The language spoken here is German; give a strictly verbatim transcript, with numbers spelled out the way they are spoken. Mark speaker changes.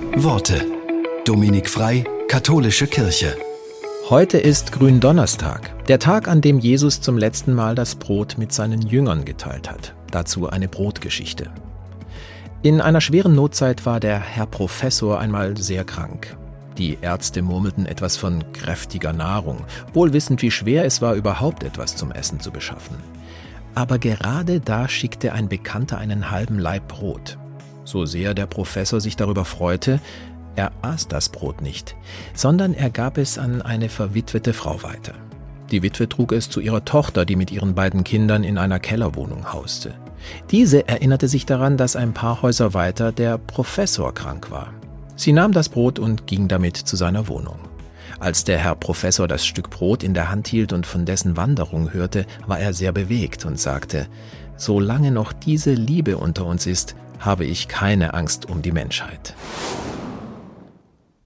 Speaker 1: Worte. Dominik Frei, Katholische Kirche.
Speaker 2: Heute ist Gründonnerstag, der Tag, an dem Jesus zum letzten Mal das Brot mit seinen Jüngern geteilt hat. Dazu eine Brotgeschichte. In einer schweren Notzeit war der Herr Professor einmal sehr krank. Die Ärzte murmelten etwas von kräftiger Nahrung, wohl wissend, wie schwer es war, überhaupt etwas zum Essen zu beschaffen. Aber gerade da schickte ein Bekannter einen halben Laib Brot. So sehr der Professor sich darüber freute, er aß das Brot nicht, sondern er gab es an eine verwitwete Frau weiter. Die Witwe trug es zu ihrer Tochter, die mit ihren beiden Kindern in einer Kellerwohnung hauste. Diese erinnerte sich daran, dass ein paar Häuser weiter der Professor krank war. Sie nahm das Brot und ging damit zu seiner Wohnung. Als der Herr Professor das Stück Brot in der Hand hielt und von dessen Wanderung hörte, war er sehr bewegt und sagte: »Solange noch diese Liebe unter uns ist, habe ich keine Angst um die Menschheit.«